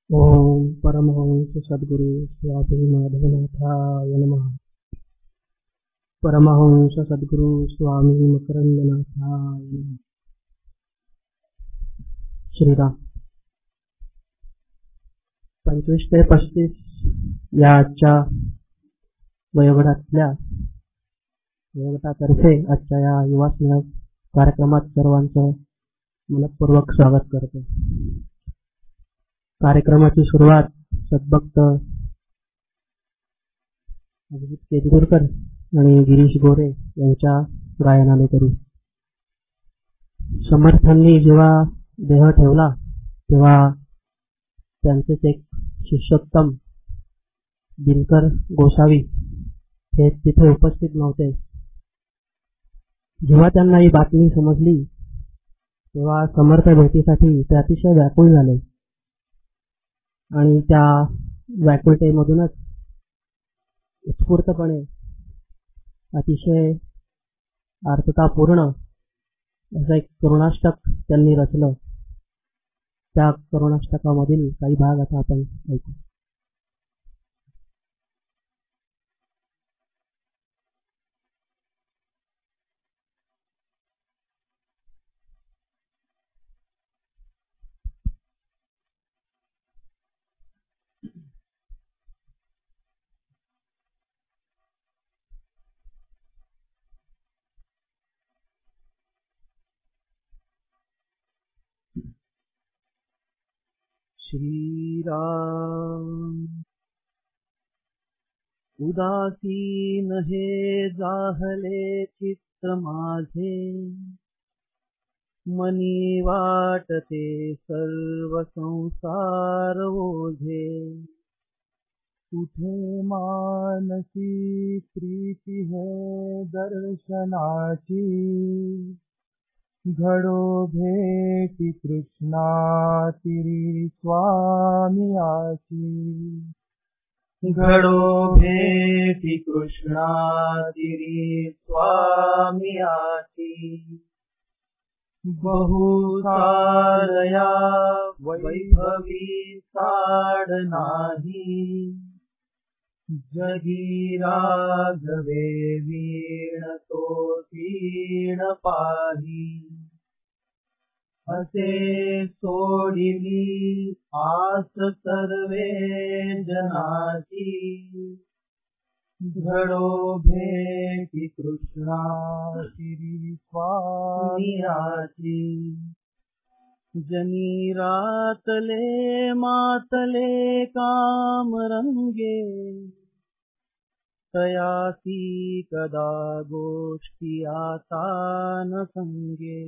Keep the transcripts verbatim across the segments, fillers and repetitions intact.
ओम परमहंस सद्गुरु स्वामी माधवनाथाय नमः। परमहंस सद्गुरु स्वामी मकरंदनाथाय नमः। श्रीराम। पंचवीस ते पस्तीस या आजच्या वयोगटातल्या वयोगटातर्फे आजच्या या युवा स्नेह कार्यक्रमात सर्वांचं मनपूर्वक स्वागत करतो। कार्यक्रमाची सुरुवात सद्भक्त अभिजित केतुरकर आणि गिरीश गोरे यांच्या गायनाने करू। समर्थांनी जेव्हा देह ठेवला तेव्हा त्यांचेच एक शिष्योत्तम दिनकर गोसावी हे तिथे उपस्थित नव्हते। जेव्हा त्यांना ही बातमी समजली तेव्हा समर्थ भेटीसाठी ते अतिशय व्याकुळ झाले आणि त्या व्याकुळतेमधूनच उत्स्फूर्तपणे अतिशय आर्ततापूर्ण असं एक करुणाष्टक त्यांनी रचलं। त्या करुणाष्टकामधील काही भाग आता आपण ऐकू। श्रीराम। उदासीन हे जाहले चित्त माझे, मनी वाटते सर्व संसार ओझे। कुठे मानसी प्रीती है दर्शनाची, घडो भेटी कृष्णा तिरी स्वामियाची। घडो भेटी कृष्णा तिरी स्वामियाची। बहुसारया वैभवी साड नाही, जगी राघवे वीण तो तीण पाही। असे सोडिली आस सर्वे जनाची, घडो भेटी कृष्णा तिरी स्वामियाची। जनी रातले मातले काम रंगे, तयासी कदा गोष्टी आता न संगे।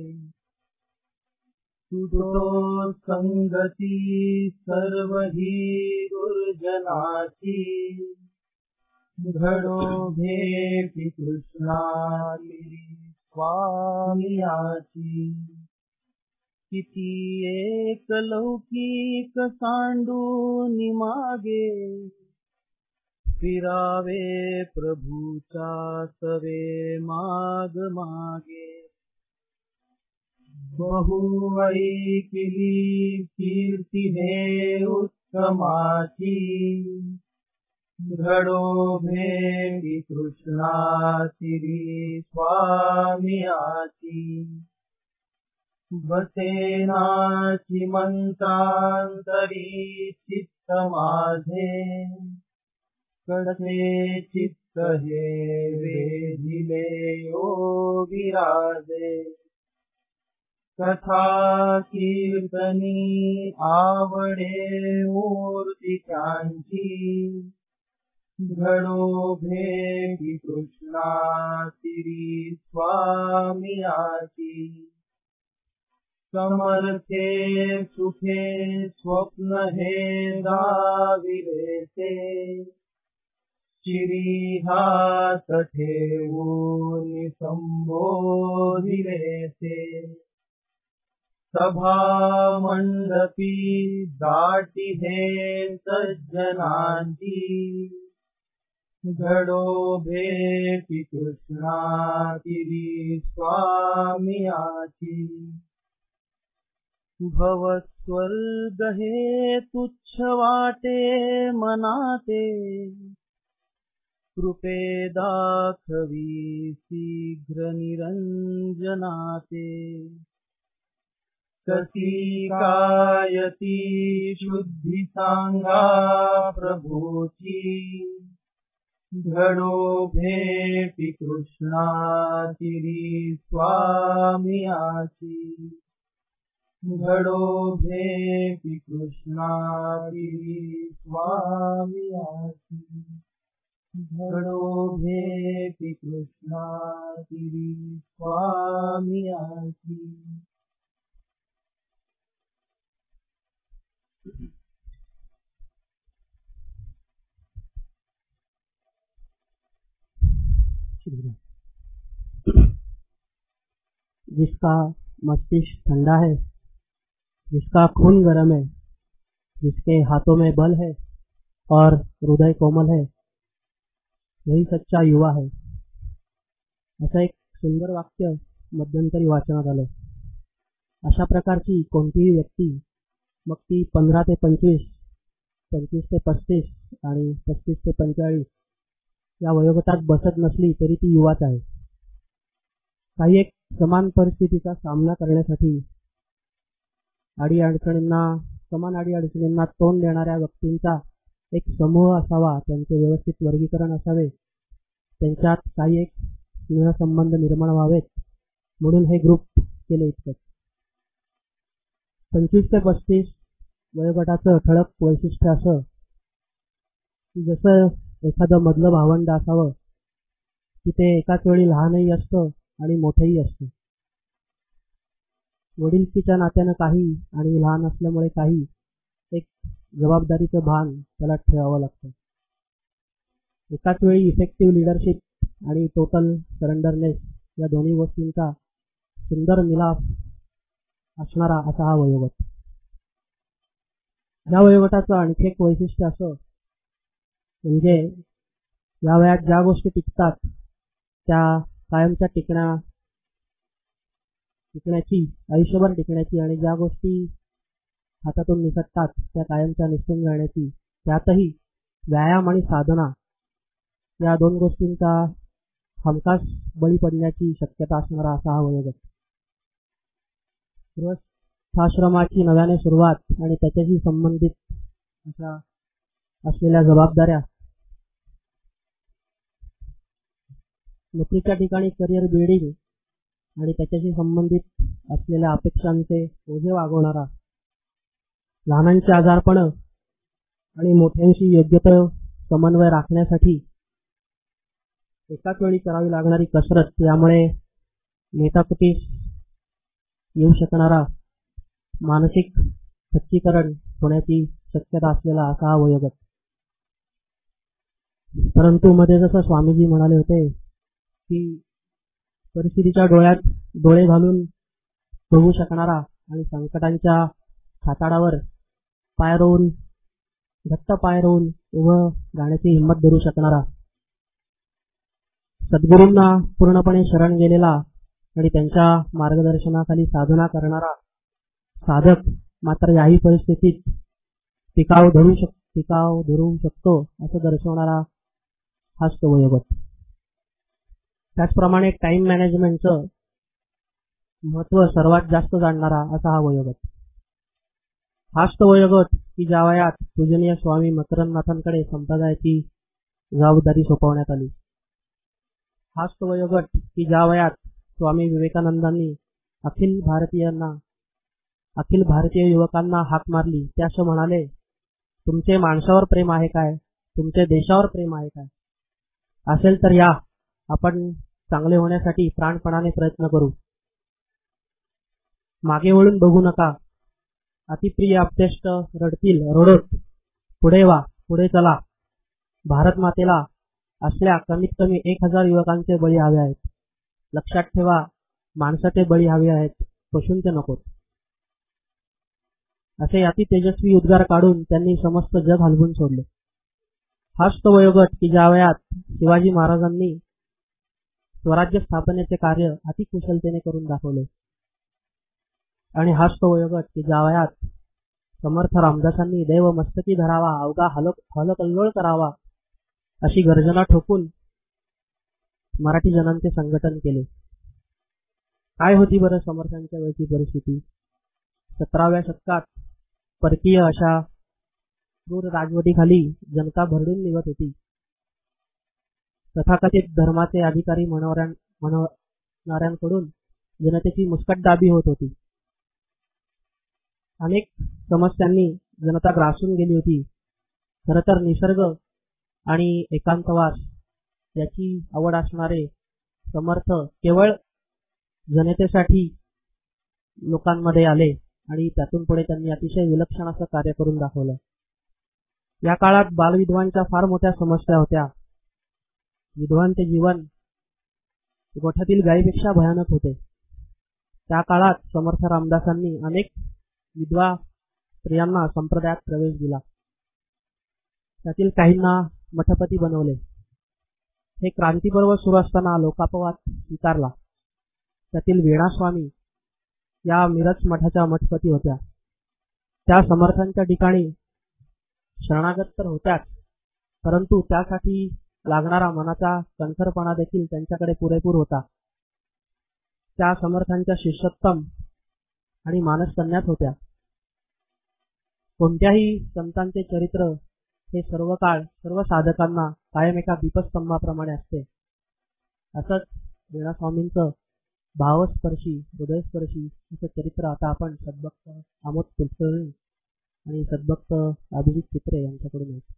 तुटो संगती सर्व ही दुर्जनाची, घडो भेटी कृष्णा तिरी स्वामियाची। किती एक लौकिक सांडूनि मागे, फिरावे प्रभूचा सवे माग मागे। बहु ऐकिली कीर्ती हे उत्तमाची, घडो भेटी कृष्णा तिरी स्वामियाची। बसेनाची मंत्रांतरी चित्त माझे, कसे चित्त हे वेधिले ओ विराजे। कथा कीर्तनी आवडे मूर्ती त्यांची, घडो भेटी कृष्णा तिरी स्वामियाची। समर्थे सुखे स्वप्न हे दाविलेसे, चिरी हात ठेवून संबोधिलेसे। सभा मंडपी दाटी हे सज्जनांची, घडो भेटी कृष्णा तिरी स्वामियाची। भव स्वर्ग हे तुच्छ वाटे मनाते, कृपे दाखवी शीघ्र निरंजनाते। कशी काय ती शुद्धी सांगा प्रभूची, घडो भेटी कृष्णातिरी स्वामियाची। घडो भेटी कृष्णातिरी स्वामियाची। घडो भेटी कृष्णातिरी स्वामियाची। जिसका मस्तिष्क ठंडा है, जिसका खून गर्म है, जिसके हाथों में बल है और हृदय कोमल है, वही सच्चा युवा है। असं एक सुंदर वाक्य मध्यंतरी वाचनात आलं। अशा प्रकारची कोणतीही व्यक्ती, मग ती पंधरा ते पंचवीस, पंचवीस ते पस्तीस आणि पस्तीस ते पंचेचाळीस या वयोगटात बसत नसली तरी ती युवाच आहे। काही एक समान परिस्थितीचा सामना करण्यासाठी अडीअडचणींना समान अडीअडचणींना तोंड देणाऱ्या व्यक्तींचा एक समूह असावा, त्यांचे व्यवस्थित वर्गीकरण असावे, त्यांच्यात काही एक स्नेहसंबंध निर्माण व्हावेत म्हणून हे ग्रुप केले इतकंच। पंचवीस ते पस्तीस वयोगटाचं ठळक वैशिष्ट्य असं की जसं एखादं मधलं भावंड असावं की ते एकाच वेळी लहानही असतं आणि मोठंही असतं। वडिलकीच्या नात्यानं काही आणि लहान असल्यामुळे काही एक जबाबदारीचं भान त्याला ठेवावं लागतं। एकाच वेळी इफेक्टिव्ह लिडरशिप आणि टोटल सरेंडरनेस या दोन्ही गोष्टींचा सुंदर मिलाप असणारा असा हा वयोगट। या वयोगटाचं आणखी एक वैशिष्ट्य असं म्हणजे या वयात ज्या गोष्टी टिकतात त्या कायमच्या टिकण्या टिकण्याची आयुष्यभर टिकण्याची आणि ज्या गोष्टी हातातून निसटतात त्या कायमच्या निसटून जाण्याची, त्यातही व्यायाम आणि साधना या दोन गोष्टींचा हमखास बळी पडण्याची शक्यता असणारा असा हा वयोगट। गृहस्थाश्रमाची नव्याने सुरुवात आणि त्याच्याशी संबंधित अशा असलेल्या जबाबदाऱ्या, नोकरीच्या ठिकाणी करिअर बिल्डिंग आणि त्याच्याशी संबंधित असलेल्या अपेक्षांचे ओझे वागवणारा, लहानांची आजारपण आणि मोठ्यांशी योग्य तो समन्वय राखण्यासाठी एकाच वेळी करावी लागणारी कसरत, यामुळे मेटाकुटीस येऊ शकणारा मानसिक खच्चीकरण होण्याची शक्यता असलेला असा हा वयोगट। परंतु मध्ये जसं स्वामीजी म्हणाले होते की परिस्थितीच्या डोळ्यात डोळे घालून बघू शकणारा आणि संकटांच्या खाताडावर पाय रोवून घट्ट पाय रोवून उभं राहण्याची हिंमत धरू शकणारा, सद्गुरूंना पूर्णपणे शरण गेलेला आणि त्यांच्या मार्गदर्शनाखाली साधना करणारा साधक मात्र याही परिस्थितीत टिकाव धरू शक टिकाव धरू शकतो असं दर्शवणारा हाच तो वयोगट। त्याचप्रमाणे टाइम मॅनेजमेंटचं महत्त्व सर्वात जास्त जाणणारा असा हा वयोगट। हाच तो वयोगट की ज्या वयात पूजनीय स्वामी मकरंदनाथांकडे संप्रदायाची जबाबदारी सोपवण्यात आली। हाच तो वयोगट की ज्या वयात स्वामी विवेकानंदांनी अखिल भारतीयांना अखिल भारतीय युवकांना हाक मारली, ते असं म्हणाले, तुमचे माणसावर प्रेम आहे काय, तुमचे देशावर प्रेम आहे काय, असेल तर या आपण चांगले होण्यासाठी प्राणपणाने प्रयत्न करू। मागे वळून बघू नका, अतिप्रिय अपतेष्ट रडतील रडोत, पुढे वा पुढे चला। भारत मातेला असल्या कमीत कमी एक हजार युवकांचे बळी हवे आहेत। लक्षात ठेवा, माणसाचे बळी हवे आहेत, पशूंचे नकोत। असे अति तेजस्वी उद्गार काढून त्यांनी समस्त जग हलवून सोडले। हाच तो वयोगट की ज्या वयात शिवाजी महाराजांनी स्वराज्य स्थापनेचे कार्य अति कुशलतेने करून दाखवले। आणि हाच तो वयोगट की ज्या वयात समर्थ रामदासांनी देव मस्तकी धरावा, अवघा हल हलकल्लोळ करावा अशी गर्जना ठोकून मराठी जनांचे संघटन केले. काय होती बरं समर्थांच्या वेळची परिस्थिती? सतराव्या शतकात परकीय अशा क्रूर राजवटीखाली जनता भरडून निघत होती. तथाकथित धर्माचे अधिकारी म्हणणाऱ्यांकडून जनतेची मुस्कटदाबी होत होती. अनेक समस्यांनी जनता ग्रासून गेली होती. खरं तर निसर्ग आणि एकांतवास याची आवड असणारे समर्थ केवळ जनतेसाठी लोकांमध्ये आले आणि त्यातून पुढे त्यांनी अतिशय विलक्षण असं कार्य करून दाखवलं. या काळात बालविधवांच्या फार मोठ्या समस्या होत्या. विधवांचे जीवन गोठ्यातील गायीपेक्षा भयानक होते. त्या काळात समर्थ रामदासांनी अनेक विधवा स्त्रियांना संप्रदायात प्रवेश दिला. त्यातील काहींना मठपती बनवले. हे क्रांतीपर्व सुरू असताना लोकापवाद स्वीकारला. त्यातील वेणास्वामी या मिरज मठाच्या मठपती होत्या. त्या समर्थांच्या ठिकाणी शरणागत तर होत्याच, परंतु त्यासाठी लागणारा मनाचा कणखरपणा देखील त्यांच्याकडे पुरेपूर होता. त्या समर्थांच्या शिष्योत्तम आणि मानसकन्याच होत्या. कोणत्याही संतांचे चरित्र हे सर्व काळ सर्व साधकांना कायम एका दीपस्तंभाप्रमाणे असते. असंच वेणास्वामींचं भावस्पर्शी हृदयस्पर्शी असं चरित्र आता आपण सद्भक्त आमोद कुलकर्णी आणि सद्भक्त अभिजित चित्रे यांच्याकडून ऐकू.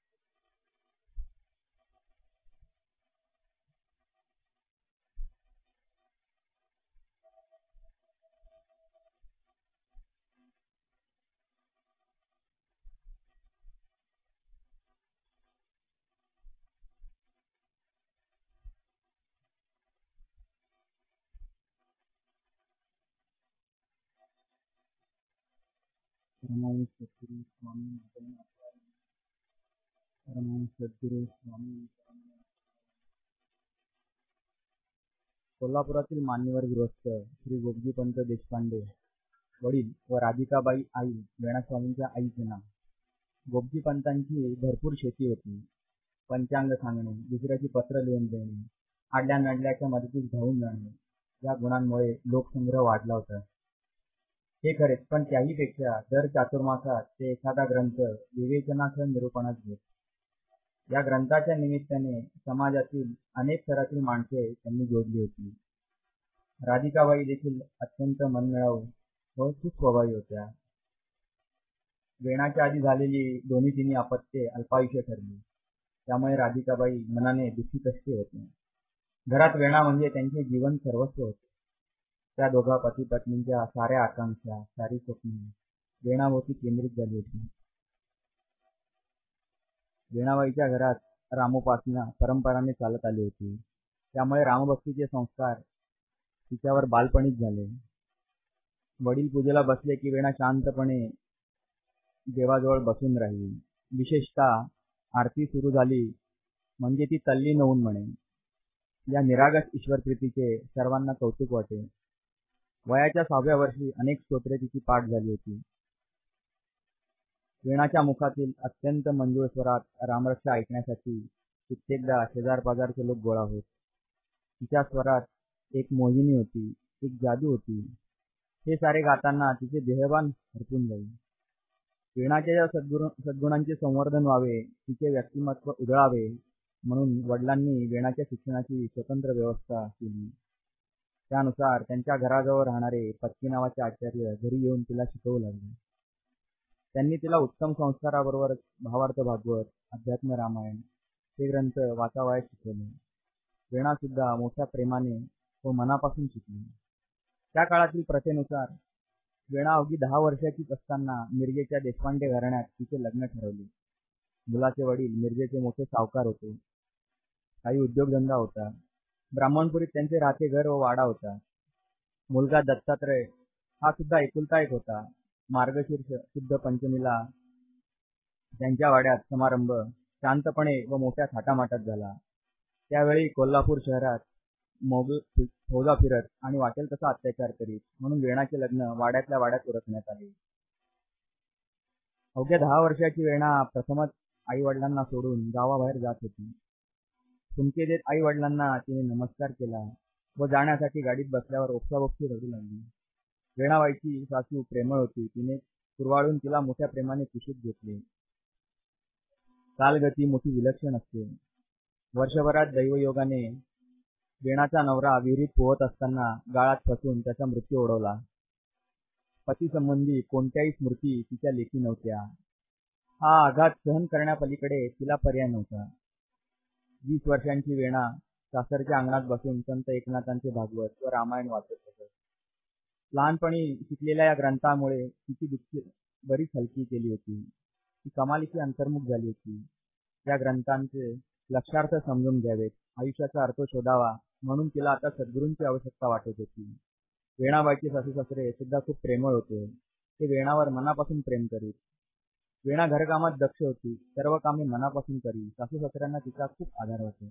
परमानंद सद्गुरू स्वामी परमानंद सद्गुरू स्वामी. कोल्हापुरातील मान्यवर गृहस्थ श्री गोपजीपंत देशपांडे वडील व राधिकाबाई आई वेणास्वामींच्या आईचे नाव. गोपजीपंतांची भरपूर शेती होती. पंचांग सांगणे, दुसऱ्याची पत्र लिहून देणे, आडल्या नडल्याच्या मदतीस धावून जाणे या गुणांमुळे लोकसंग्रह वाढला होता. हे खरेच, पण त्याही पेक्षा दर चातुर्मासात ते एखादा ग्रंथ विवेचनासह निरूपणात घेत. या ग्रंथाच्या निमित्ताने समाजातील अनेक स्तरातील माणसे त्यांनी जोडली होती. राधिकाबाई देखील अत्यंत मनमिळाऊ व सुस्वभावी होत्या. वेणाच्या आधी झालेली दोन्ही तिन्ही अपत्ये अल्पायुष्य ठरली. त्यामुळे राधिकाबाई मनाने दुःखी कष्टी होते. घरात वेणा म्हणजे त्यांचे जीवन सर्वस्व होते. त्या दोघा पती पत्नींच्या साऱ्या आकांक्षा, सारी स्वप्ने वेणाभोवती केंद्रित झाली होती. वेणाबाईच्या घरात रामोपासना परंपराने चालत आली होती. त्यामुळे रामभक्तीचे संस्कार तिच्यावर बालपणीच झाले. वडील पूजेला बसले की वेणा शांतपणे देवाजवळ बसून राहिली. विशेषतः आरती सुरू झाली म्हणजे ती तल्लीन होऊन म्हणे. या निरागस ईश्वरप्रीतीचे सर्वांना कौतुक वाटे. वयाच्या सहाव्या वर्षी अनेक स्तोत्रे तिची पाठ झाली होती. वेणाच्या मुखातील अत्यंत मंजूळ स्वरात रामरक्षा ऐकण्यासाठी कित्येकदा शेजार पाजारचे लोक गोळा होत. तिच्या स्वरात एक मोहिनी होती, एक जादू होती. हे सारे गाताना तिचे देहभान हरपून जाईल. वेणाच्या या सद्गुण सद्गुणांचे संवर्धन व्हावे, तिचे व्यक्तिमत्व उजळावे म्हणून वडिलांनी वेणाच्या शिक्षणाची स्वतंत्र व्यवस्था केली. त्यानुसार त्यांच्या घराजवळ राहणारे पत्की नावाचे आचार्य घरी येऊन तिला शिकवू लागले. त्यांनी तिला उत्तम संस्काराबरोबर भावार्थ भागवत, अध्यात्म रामायण हे ग्रंथ वाचावयास शिकवले. वेणा सुद्धा मोठ्या प्रेमाने व मनापासून शिकली. त्या काळातील प्रथेनुसार वेणा अवघी दहा वर्षाचीच असताना मिरजेच्या देशपांडे घराण्यात तिचे लग्न ठरवले. मुलाचे वडील मिरजेचे मोठे सावकार होते. काही उद्योगधंदा होता. ब्राह्मणपुरीत त्यांचे राहते घर व वाडा होता. मुलगा दत्तात्रय हा सुद्धा एकुलता एक होता. मार्गशीर्ष शुद्ध पंचमीला त्यांच्या वाड्यात समारंभ शांतपणे व मोठ्या थाटामाटात झाला. त्यावेळी कोल्हापूर शहरात मोग फौजा फिरत आणि वाटेल तसा अत्याचार करीत, म्हणून वेणाचे लग्न वाड्यातल्या वाड्यात उरकण्यात आले. अवघ्या दहा वर्षाची वेणा प्रथमच आई वडिलांना सोडून गावाबाहेर जात होती. हुंदके देत आई वडिलांना तिने नमस्कार केला व जाण्यासाठी गाडीत बसल्यावर ओक्साबोक्शी रडू लागली. वेणाबाईची सासू प्रेमळ होती. तिने कुरवाळून तिला मोठ्या प्रेमाने कुशीत घेतले. कालगती मोठी विलक्षण असते. वर्षभरात दैवयोगाने वेणाचा नवरा विहिरीत पोहत असताना गाळात फसून त्याचा मृत्यू ओढवला. पतीसंबंधी कोणत्याही स्मृती तिच्या लेखी नव्हत्या. हा आघात सहन करण्यापलीकडे तिला पर्याय नव्हता. वीस वर्षांची वेणा सासरच्या अंगणात बसून संत एकनाथांचे भागवत व रामायण वाचत असत. लहानपणी शिकलेल्या या ग्रंथामुळे तिची दुःखी बरीच हलकी केली होती. ती कमालीची अंतर्मुख झाली होती. या ग्रंथांचे लक्षार्थ समजून घ्यावेत, आयुष्याचा अर्थ शोधावा म्हणून तिला आता सद्गुरूंची आवश्यकता वाटत होती. वेणाबाईचे सासू सासरे सुद्धा खूप प्रेमळ होते. ते वेणावर मनापासून प्रेम करीत. वेणा घरकामात दक्ष होती. सर्व कामे मनापासून करी. सासू सासऱ्यांना तिचा खूप आधार वाटे.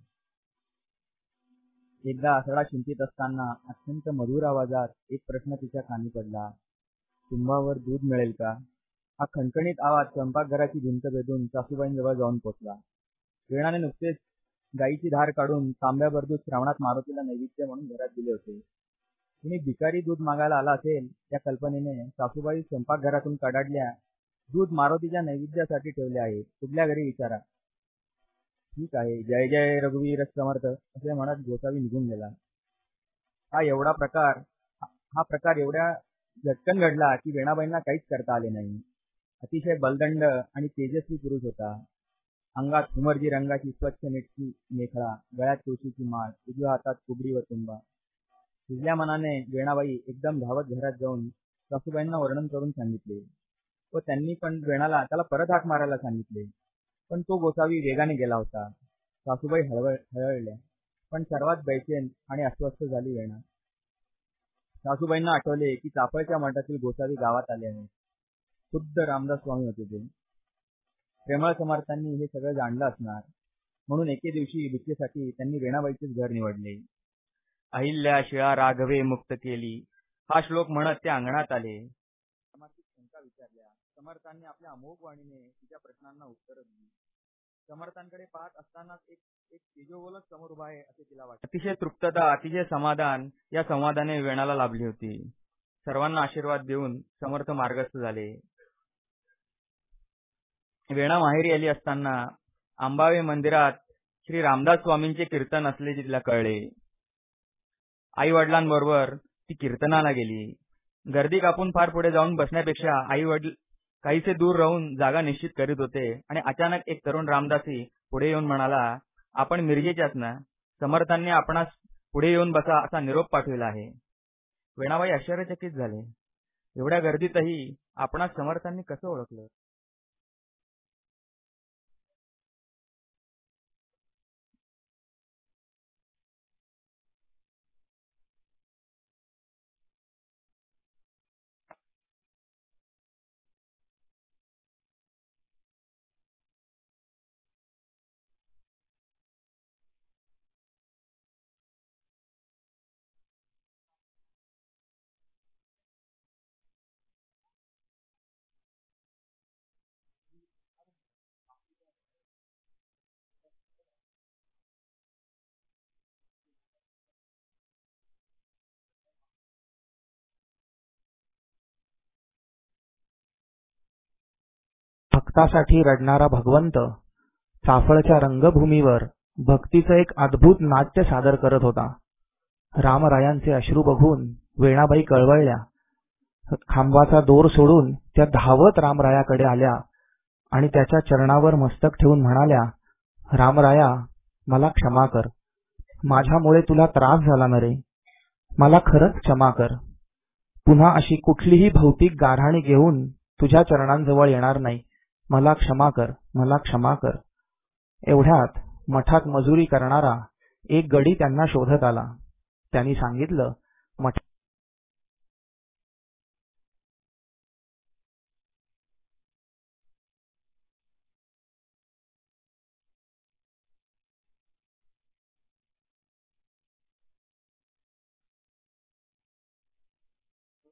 एकदा सडा शिंपीत असताना अत्यंत मधुर आवाजात एक प्रश्न तिच्या कानी पडला. तुंबावर दूध मिळेल का? हा खणखणीत आवाज स्वयंपाकघराची भिंत भेदून सासूबाईंजवळ जाऊन पोचला. वेणाने नुकतेच गाईची धार काढून तांब्याभर दूध श्रावणात मारुतीला नैवेद्य म्हणून घरात दिले होते. कुणी भिकारी दूध मागायला आला असेल या कल्पनेने सासूबाई स्वयंपाकघरातून कडाडल्या. दूध मारुतीच्या नैवेद्यासाठी ठेवले आहे, कुठल्या घरी विचारा. ठीक आहे, जय जय रघुवीर समर्थ असे म्हणत गोसावी निघून गेला. हा एवढा प्रकार हा प्रकार एवढ्या झटकन घडला की वेणाबाईंना काहीच करता आले नाही. अतिशय बलदंड आणि तेजस्वी पुरुष होता. अंगात हुमरजी रंगाची स्वच्छ नेटकी मेखळा, गळ्यात तुळशीची माळ, उजव्या हातात कुबडी व तुंबा. शिजल्या मनाने वेणाबाई एकदम धावत घरात जाऊन सासूबाईंना वर्णन करून सांगितले व त्यांनी पण वेणाला त्याला परत हाक मारायला सांगितले. पण तो गोसावी वेगाने गेला होता. सासूबाई हळवळ हळवळल्या, पण सर्वात बैचेन आणि अस्वस्थ झाली वेणा. सासूबाईंना आठवले की चाफळच्या मठातील गोसावी गावात आले आहेत. खुद्द रामदास स्वामी होते ते. प्रेमळ समर्थांनी हे सगळं जाणलं असणार, म्हणून एके दिवशी भिक्षेसाठी त्यांनी वेणाबाईचेच घर निवडले. अहिल्या शिळा राघवे मुक्त केली हा श्लोक म्हणत ते अंगणात आले. शंका विचारल्या. समर्थांनी आपल्या अमोघ वाणीने तिच्या प्रश्नांना उत्तर दिली. समर्थांकडे पाहत असतानाच एक एक तेजोवलच समोर उभा आहे असे तिला वाटले. अतिशय तृप्तता, अतिशय समाधान या संवादाने वेणाला लाभली होती. सर्वांना आशीर्वाद देऊन समर्थ मार्गस्थ झाले. वेणा माहेरी आली असताना अंबावे मंदिरात श्री रामदास स्वामींचे कीर्तन असल्याचे तिला कळले. आई वडिलांबरोबर ती कीर्तनाला गेली. गर्दी कापून फार पुढे जाऊन बसण्यापेक्षा आई वडील काहीसे दूर राहून जागा निश्चित करीत होते आणि अचानक एक तरुण रामदासी पुढे येऊन म्हणाला, आपण मिरजेच्याच ना? समर्थांनी आपणास पुढे येऊन बसा असा निरोप पाठविला आहे. वेणाबाई आश्चर्यचकित झाले. एवढ्या गर्दीतही आपणास समर्थांनी कसं ओळखलं? भक्तासाठी रडणारा भगवंत चाफळच्या रंगभूमीवर भक्तीचं एक अद्भुत नाट्य सादर करत होता. रामरायांचे अश्रू बघून वेणाबाई कळवळल्या. खांबाचा दोर सोडून त्या धावत रामरायाकडे आल्या आणि त्याच्या चरणावर मस्तक ठेवून म्हणाल्या, रामराया, मला क्षमा कर. माझ्यामुळे तुला त्रास झाला न रे. मला खरंच क्षमा कर. पुन्हा अशी कुठलीही भौतिक गाऱ्हाणी घेऊन तुझ्या चरणांजवळ येणार नाही. मला क्षमा कर, मला क्षमा कर. एवढ्यात मठात मजुरी करणारा एक गडी त्यांना शोधत आला. त्यांनी सांगितलं, मठ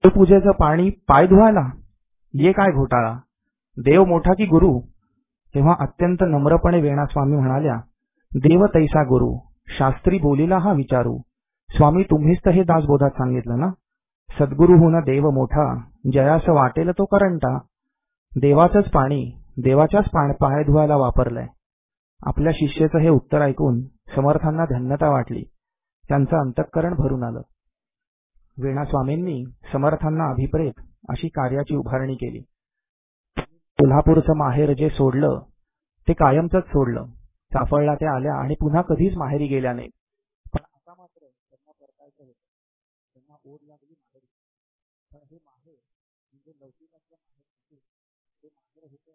देवपूजेचं पाणी पाय धुवायला? ये काय घोटाळा? देव मोठा की गुरु? तेव्हा अत्यंत नम्रपणे वेणास्वामी म्हणाल्या, देव तैसा गुरु, शास्त्री बोलीला हा विचारू. स्वामी तुम्हीच तर हे दासबोधात सांगितलं ना, सद्गुरु होणं देव मोठा, जयास वाटेल तो करंटा. देवाचंच पाणी देवाच्याच पाय धुवायला वापरलंय. आपल्या शिष्याचं हे उत्तर ऐकून समर्थांना धन्यता वाटली. त्यांचं अंतःकरण भरून आलं. वेणास्वामींनी समर्थांना अभिप्रेत अशी कार्याची उभारणी केली. कोल्हापूरचं माहेर जे सोडलं ते कायमचंच सोडलं. चाफळला ते आल्या आणि पुन्हा कधीच माहेरी गेल्या नाहीत. पण आता मात्र त्यांना परतायचं होतं. त्यांना ओढ लागली माहेरी. पण हे माहेर म्हणजे लौकिकातलं माहेर नव्हते. ते माहेर होतं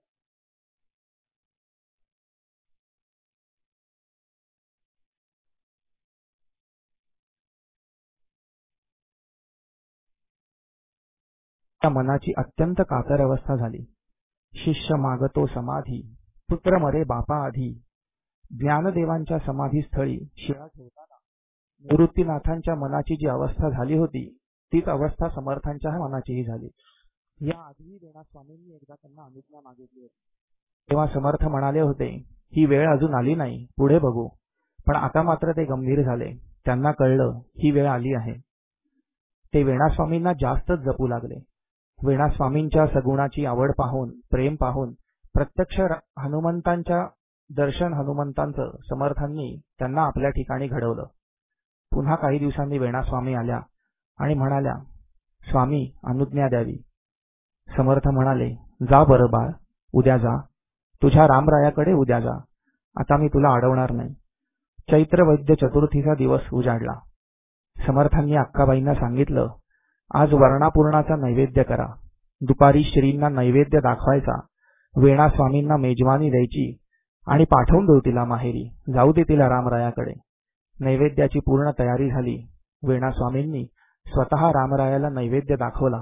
त्या मनाची अत्यंत कातर अवस्था झाली. शिष्य मागतो समाधी, पुत्र मरे बापा आधी. ज्ञानदेवांच्या समाधीस्थळी शिळा ठेवताना निवृत्तीनाथांच्या मनाची जी अवस्था झाली होती तीच अवस्था समर्थांच्या मनाचीही झाली. या आधी वेणास्वामींनी एकदा त्यांना अनुज्ञा मागितली होती. तेव्हा समर्थ म्हणाले होते, ही वेळ अजून आली नाही, पुढे बघू. पण आता मात्र ते गंभीर झाले. त्यांना कळलं ही वेळ आली आहे. ते वेणास्वामींना जास्तच जपू लागले. वेणास्वामींच्या सगुणाची आवड पाहून, प्रेम पाहून प्रत्यक्ष हनुमंतांच्या दर्शन हनुमंतांचं समर्थांनी त्यांना आपल्या ठिकाणी घडवलं. पुन्हा काही दिवसांनी वेणास्वामी आल्या आणि म्हणाल्या, स्वामी अनुज्ञा द्यावी. समर्थ म्हणाले, जा बरं बाळ, उद्या जा. तुझ्या रामरायाकडे उद्या जा. आता मी तुला अडवणार नाही. चैत्र वैद्य चतुर्थीचा दिवस उजाडला. समर्थांनी अक्काबाईंना सांगितलं, आज वर्णापूर्णाचा नैवेद्य करा. दुपारी श्रींना नैवेद्य दाखवायचा. वेणास्वामींना मेजवानी द्यायची आणि पाठवून देऊ तिला माहेरी. जाऊ दे तिला रामरायाकडे. नैवेद्याची पूर्ण तयारी झाली. वेणास्वामींनी स्वतः रामरायाला नैवेद्य दाखवला.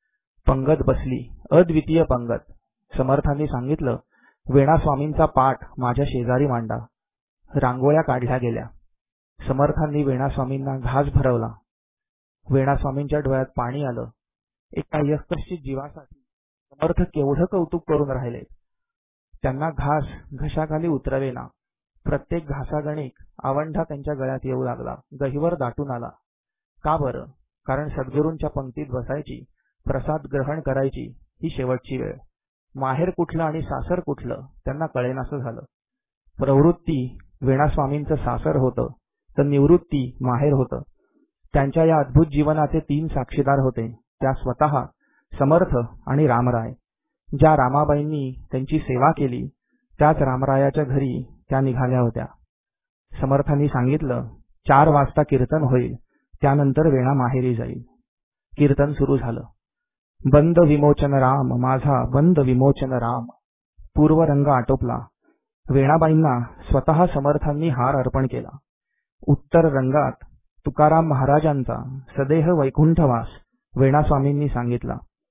पंगत बसली, अद्वितीय पंगत. समर्थांनी सांगितलं, वेणास्वामींचा पाठ माझ्या शेजारी मांडा. रांगोळ्या काढल्या गेल्या. समर्थांनी वेणास्वामींना घास भरवला. वेणास्वामींच्या डोळ्यात पाणी आलं. एका यशस्वी जीवासाठी समर्थ केवढं कौतुक करून राहिले. त्यांना घास घशाखाली उतरवेना. प्रत्येक घासागणिक आवंढा त्यांच्या गळ्यात येऊ लागला. गहिवर दाटून आला. का बरं? कारण सद्गुरूंच्या पंक्तीत बसायची, प्रसाद ग्रहण करायची ही शेवटची वेळ. माहेर कुठलं आणि सासर कुठलं त्यांना कळेनासं झालं. प्रवृत्ती वेणास्वामींचं सासर होतं, तर निवृत्ती माहेर होतं. त्यांच्या या अद्भुत जीवनाचे तीन साक्षीदार होते, त्या स्वतः समर्थ आणि रामराय. ज्या रामाबाईंनी त्यांची सेवा केली त्याच रामरायाच्या घरी त्या निघाल्या होत्या. समर्थांनी सांगितलं, चार वाजता कीर्तन होईल, त्यानंतर वेणा माहेरी जाईल. कीर्तन सुरू झालं. बंद विमोचन राम माझा बंद विमोचन राम. पूर्व रंग आटोपला. वेणाबाईंना स्वतः समर्थांनी हार अर्पण केला. उत्तर रंगात तुकाराम महाराजांचा सदेह वैकुंठवास वेणास्वामींनी सांगितला.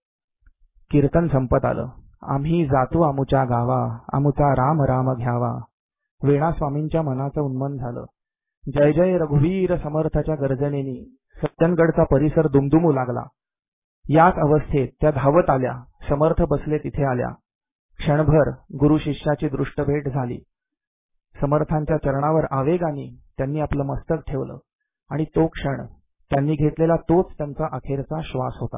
कीर्तन संपत आलं. आम्ही जातो आमुच्या गावा, आमुचा राम राम घ्यावा. वेणास्वामींच्या मनाचं उन्मन झालं. जय जय रघुवीर समर्थाच्या गर्जनेनी सज्जनगडचा परिसर दुमदुमू लागला. याच अवस्थेत त्या धावत आल्या. समर्थ बसले तिथे आल्या. क्षणभर गुरु शिष्याची दृष्टभेट झाली. समर्थांच्या चरणावर आवेगाने त्यांनी आपलं मस्तक ठेवलं आणि तो क्षण त्यांनी घेतलेला तोच त्यांचा अखेरचा श्वास होता.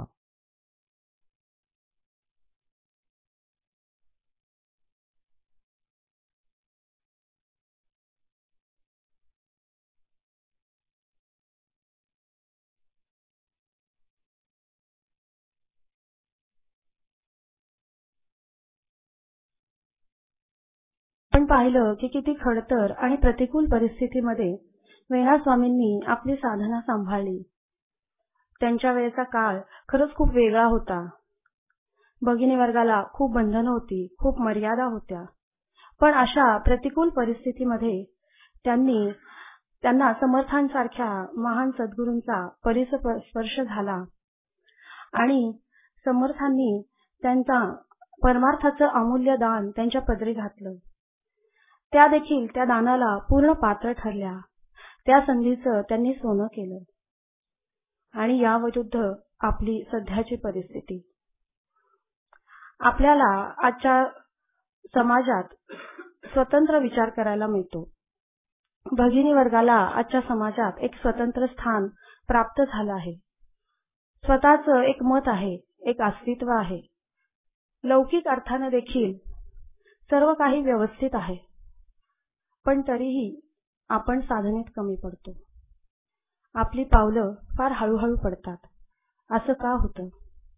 आपण पाहिलं की किती खडतर आणि प्रतिकूल परिस्थितीमध्ये वेणास्वामींनी आपली साधना सांभाळली. त्यांच्या वेळेचा काळ खरंच खूप वेगळा होता. भगिनी वर्गाला खूप बंधनं होती, खूप मर्यादा होत्या. पण अशा प्रतिकूल परिस्थितीमध्ये त्यांनी त्यांना समर्थांसारख्या महान सद्गुरूंचा परिस्पर्श झाला आणि समर्थांनी त्यांचा परमार्थाचं अमूल्य दान त्यांच्या पदरी घातलं. त्या देखील त्या दानाला पूर्ण पात्र ठरल्या. त्या संधीचं त्यांनी सोनं केलं. आणि याविरुद्ध आपली सध्याची परिस्थिती. आपल्याला आजच्या समाजात स्वतंत्र विचार करायला मिळतो. भगिनी वर्गाला आजच्या समाजात एक स्वतंत्र स्थान प्राप्त झालं आहे. स्वतःचं एक मत आहे, एक अस्तित्व आहे. लौकिक अर्थाने देखील सर्व काही व्यवस्थित आहे. पण तरीही आपण साधनेत कमी पडतो. आपली पावलं फार हळूहळू पडतात. असं का होतं?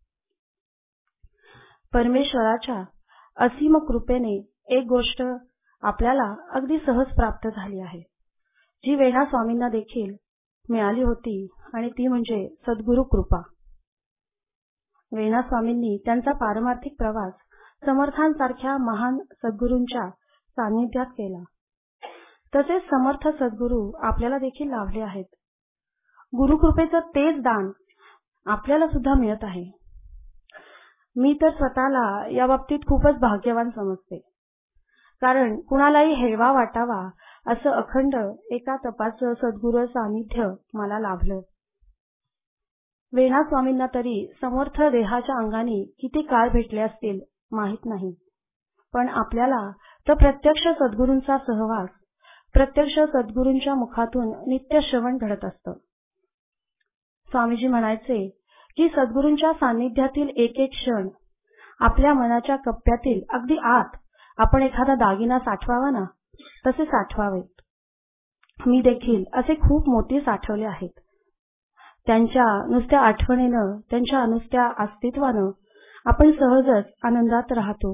परमेश्वराच्या असीम कृपेने एक गोष्ट आपल्याला अगदी सहज प्राप्त झाली आहे, जी वेणा स्वामींना देखील मिळाली होती, आणि ती म्हणजे सद्गुरु कृपा. वेणा स्वामींनी त्यांचा पारमार्थिक प्रवास समर्थांसारख्या महान सद्गुरूंच्या सान्निध्यात केला. तसेच समर्थ सद्गुरू आपल्याला देखील लाभले आहेत. गुरुकृपेचं तेच दान आपल्याला सुद्धा मिळत आहे. मी तर स्वतःला या बाबतीत खूपच भाग्यवान समजते. कारण कुणालाही हेवा वाटावा असं अखंड एका तपाचं सद्गुरू सानिध्य मला लाभलं. वेणा स्वामींना तरी समर्थ देहाच्या अंगाने किती काळ भेटले असतील माहित नाही. पण आपल्याला तर प्रत्यक्ष सद्गुरूंचा सहवास, प्रत्यक्ष सद्गुरूंच्या मुखातून नित्य श्रवण घडत असतं. स्वामीजी म्हणायचे की सद्गुरूंच्या सान्निध्यातील एक एक क्षण आपल्या मनाच्या कप्प्यातील अगदी आत आपण एखादा दागिना साठवावा ना, तसे साठवावेत. मी देखील असे खूप मोती साठवले आहेत. त्यांच्या नुसत्या आठवणीनं, त्यांच्या नुसत्या अस्तित्वानं आपण सहजच आनंदात राहतो.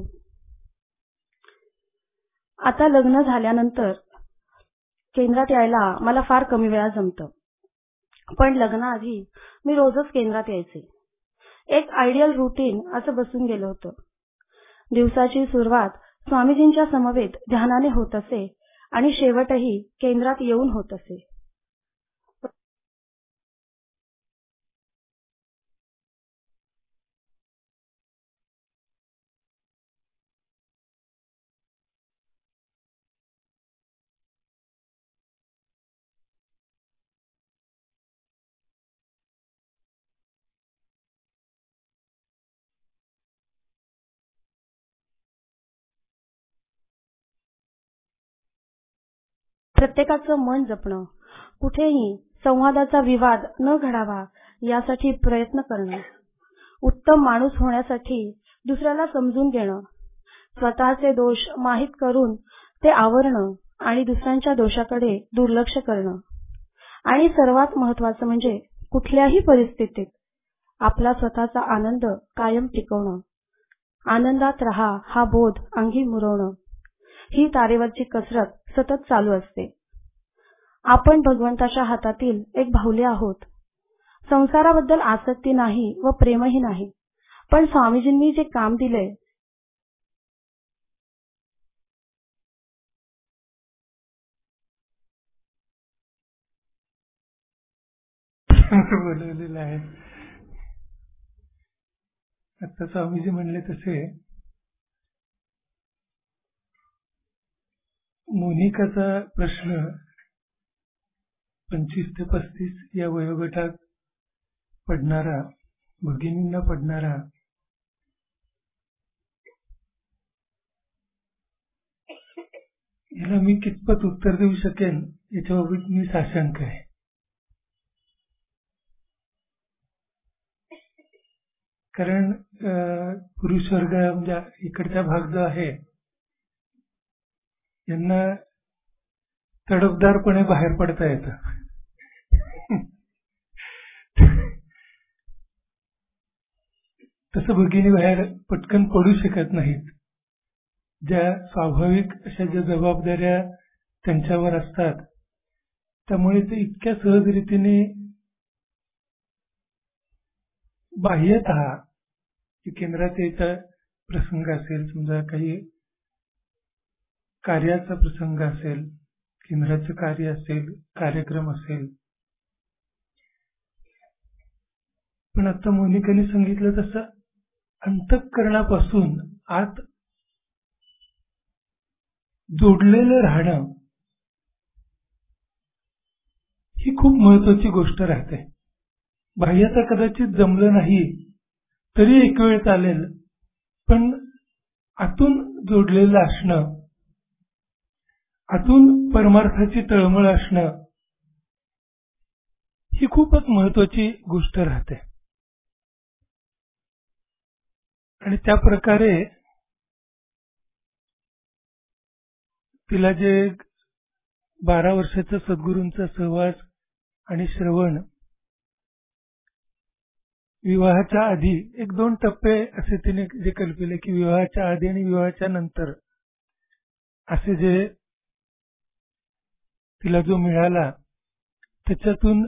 आता लग्न झाल्यानंतर केंद्रात यायला मला फार कमी वेळा जमतं. पण लग्नाआधी मी रोजच केंद्रात यायचे. एक आयडियल रुटीन असं बसून गेलं होतं. दिवसाची सुरुवात स्वामीजींच्या समवेत ध्यानाने होत असे आणि शेवटही केंद्रात येऊन होत असे. प्रत्येकाचं मन जपणं, कुठेही संवादाचा विवाद न घडावा यासाठी प्रयत्न करणं, उत्तम माणूस होण्यासाठी दुसऱ्याला समजून घेणं, स्वतःचे दोष माहीत करून ते आवरणं आणि दुसऱ्यांच्या दोषाकडे दुर्लक्ष करणं, आणि सर्वात महत्त्वाचं म्हणजे कुठल्याही परिस्थितीत आपला स्वतःचा आनंद कायम टिकवणं. आनंदात राहा हा बोध अंगी मुरवणं, ही तारेवरची कसरत सतत चालू असते. आपण भगवंताच्या हातातील एक बाहुले आहोत. संसाराबद्दल आसक्ती नाही व प्रेमही नाही. पण स्वामीजींनी जे काम दिले बोलवलेलं आहे. आता स्वामीजी म्हणले तसे मोनिकाचा प्रश्न पंचवीस ते पस्तीस या वयोगटात पडणारा, भगिनींना पडणारा, याला मी कितपत उत्तर देऊ शकेन याच्याबाबत मी साशंक आहे. कारण पुरुष वर्ग म्हणजे इकडचा भाग जो आहे यांना तडफदारपणे बाहेर पडता येतं. तसं भगिनी बाहेर पटकन पडू शकत नाहीत. ज्या स्वाभाविक अशा ज्या जबाबदाऱ्या त्यांच्यावर असतात त्यामुळे ते इतक्या सहज रीतीने बाह्यतः केंद्रात यायचा प्रसंग असेल, समजा काही कार्याचा प्रसंग असेल, केंद्राचं कार्य असेल, कार्यक्रम असेल. पण आता मोनिकाने सांगितलं तसं अंतःकरणापासून आत जोडलेलं राहणं ही खूप महत्वाची गोष्ट राहते. बाह्यता कदाचित जमलं नाही तरी एक वेळ चालेल, पण आतून जोडलेलं असणं, आतून परमार्थाची तळमळ असणं ही खूपच महत्वाची गोष्ट राहते. आणि त्या प्रकारे तिला जे बारा वर्षाचा सद्गुरूंचा सहवास आणि श्रवण, विवाहाच्या आधी एक दोन टप्पे असे तिने जे कल्पिले की विवाहाच्या आधी आणि विवाहाच्या नंतर असे जे तिला जो मिळाला त्याच्यातून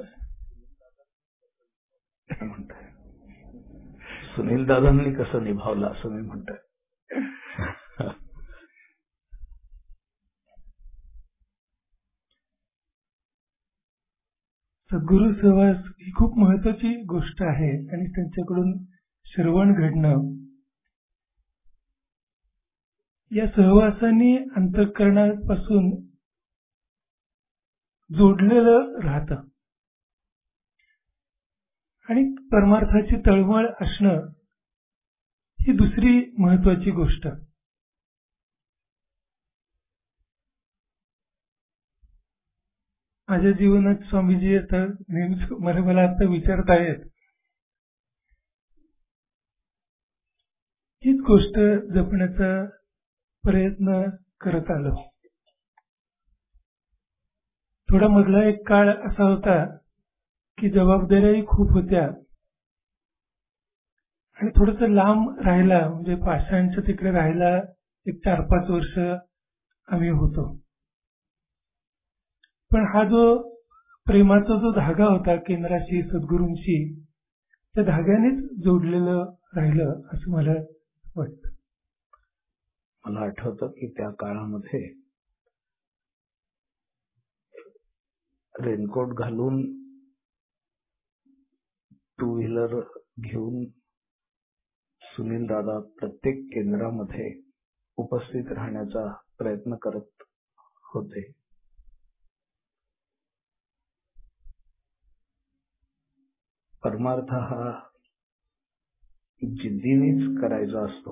म्हणताय सुनील दादांनी कसं निभावलं असं मी म्हणतोय. सद्गुरू सहवास ही खूप महत्वाची गोष्ट आहे आणि त्यांच्याकडून श्रवण घडणं, या सहवासाने अंतःकरणापासून जोडलेलं राहतं आणि परमार्थाची तळमळ असणं ही दुसरी महत्वाची गोष्ट. माझ्या जीवनात स्वामीजी आता नेहमीच मला मला आता विचारत आहेत, हीच गोष्ट जपण्याचा प्रयत्न करत आलो. थोडा मधला एक काळ असा होता की जबाबदाऱ्याही खूप होत्या आणि थोडस लांब राहिला, म्हणजे पाषाणच्या तिकडे राहायला एक चार पाच वर्ष आम्ही होतो. पण हा जो प्रेमाचा जो धागा होता केंद्राशी, सद्गुरूंशी, त्या धाग्यानेच जोडलेलं राहिलं असं मला वाटतं. मला आठवतं की त्या काळामध्ये रेनकोट घालून टू व्हीलर घेऊन सुनील दादा प्रत्येक केंद्रामध्ये उपस्थित राहण्याचा प्रयत्न करत होते. परमार्थ हा जिद्दीनेच करायचा असतो.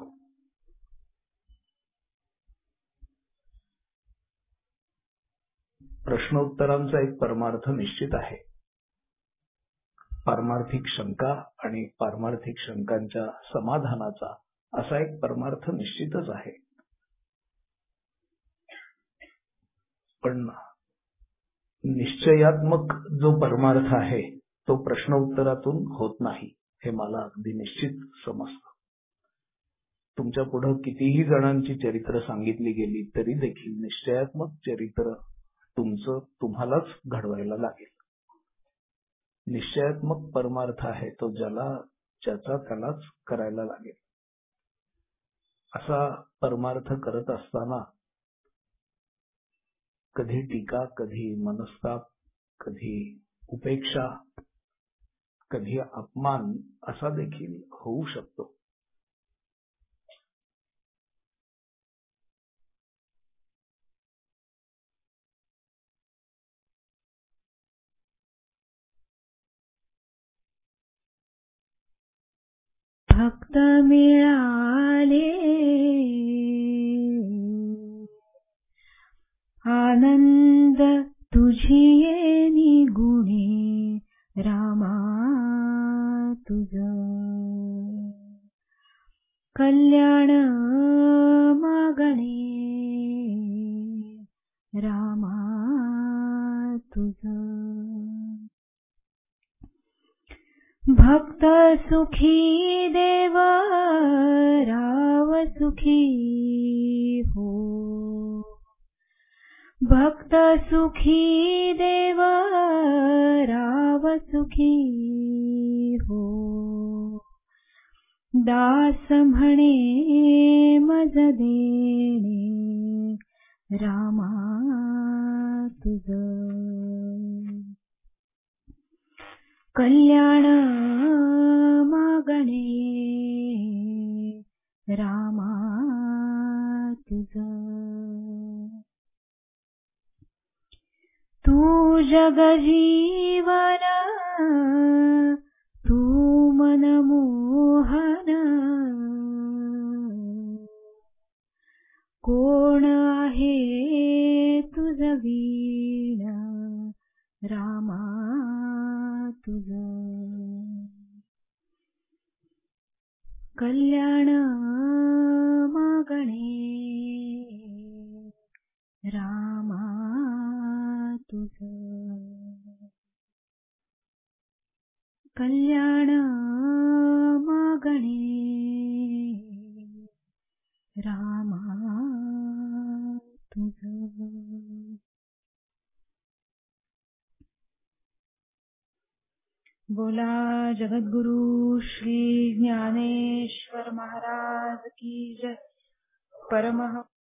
प्रश्नोत्तरांचा एक परमार्थ निश्चित आहे. पारमार्थिक शंका आणि पारमार्थिक शंकांच्या समाधानाचा असा एक परमार्थ निश्चितच आहे. पण निश्चयात्मक जो परमार्थ आहे तो प्रश्न उत्तरातून होत नाही हे मला अगदी निश्चित समजतं. तुमच्या पुढे कितीही जणांची चरित्र सांगितली गेली तरी देखील निश्चयात्मक चरित्र तुमचं तुम्हालाच घडवायला लागेल. निश्चयात्मक परमार्थ आहे तो ज्याला ज्याचा त्यालाच करायला लागेल. असा परमार्थ करत असताना कधी टीका, कधी मनस्ताप, कधी उपेक्षा, कधी अपमान असा देखील होऊ शकतो. भक्त मिळाले आनंद तुझी येणी गुणे रामा तुझ कल्याण मागणे रामा तुझ भक्त सुखी देव राव सुखी हो भक्त सुखी देव राव सुखी हो दास म्हणे मज देणे रामा तुझ कल्याण मागणे रामा तुझ तू जग जीवन मनमोहन कोण आहे तुझ वीण रामा तुझ कल्याण मागणे रामा तुझ कल्याण मागणे रामा तुझ बोला जगद्गुरु श्री ज्ञानेश्वर महाराज की जय. परमहंस